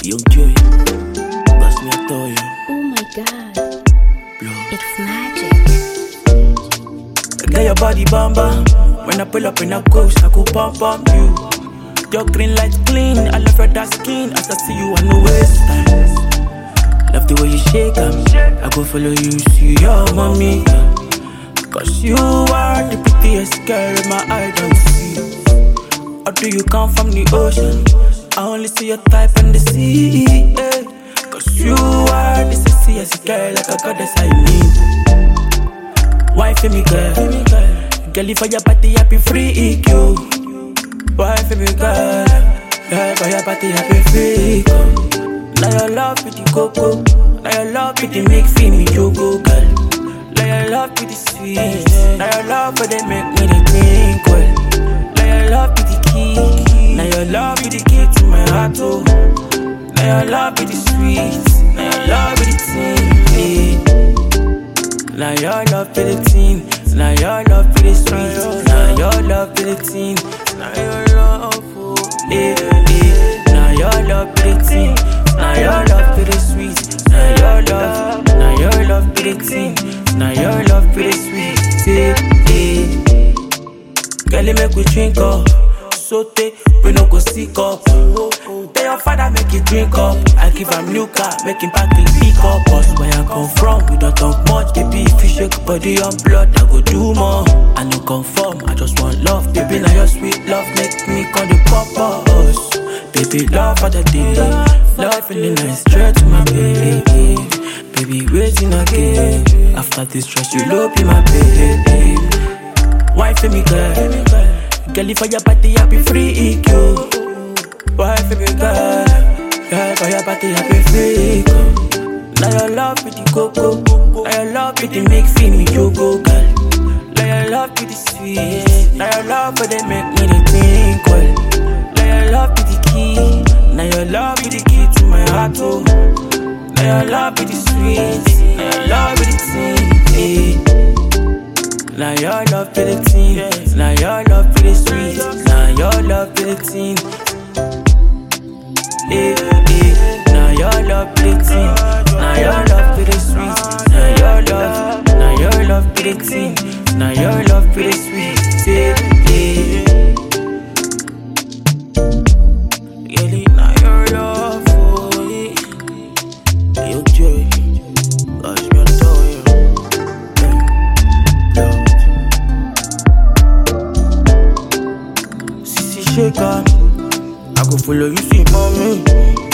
Young Joy, pass me a toy. Oh my god, Blow. it's magic. Get your body bamba. When I pull up in a ghost, I go pump you. Your green light clean, I love your dark skin. As I see you, I know waste time. Love the way you shake 'em. I go follow you, see your mommy. Cause you are the prettiest girl my eye don't see. Or do you come from the ocean? I only see your type in the sea. Yeah. Cause you are the sexiest girl, like a goddess I need. Why for me, girl? Girl, if for your body, I be free, you. Why for me, girl? Girl, for your body, I be free, now your love with the cocoa. Now your love with the make feel me jogo, girl. Now your love with the sweet. Now your love for they make me the drink, well. Now your love with the key. Now your love with the key to my heart, oh. Now your love with the sweet. Now your love with the teen. Now your love with the teen. Now your love with the sweet. Now your love with the teen. Now your love, oh, yeah. Now your love with the teen. Now your love with the sweet. Now your love with the teen. Now your love with the sweet. Yeah. Girl, make we drink up. Sote, we no go sick up. Tell your father make you drink up. I give him new car, make him back the pick up. Cause where I come from, we don't talk much. Baby, if you shake body on blood, I go do more. I no conform, I just want love. Baby, now your sweet love make me come the pop us. Baby, love for the day. Love feeling nice, straight to my baby. Baby, waiting again. After this stress, you love be my baby. Why for me, girl? Girl, if for your body, I be free, you. Why for me, girl? Girl, for your body, I be free, now your love with the cocoa. Now your love with the make feel me jogo, girl. Now your love with the sweet. Now your love for they make me the drink, well. Now your love with the key. Now your love with the key to my heart, oh. Now your love with the sweet. Now your love with the teen. Now your love with the teen. Now your love with the sweet. Now your love with the teen. Now your love with the teen. Now your love with the sweet. Now your love with the teen. Now your love with the sweet. Now your love for it. Yo, Joy, pass me a toy. Sissy shaker, I go follow you, see mommy.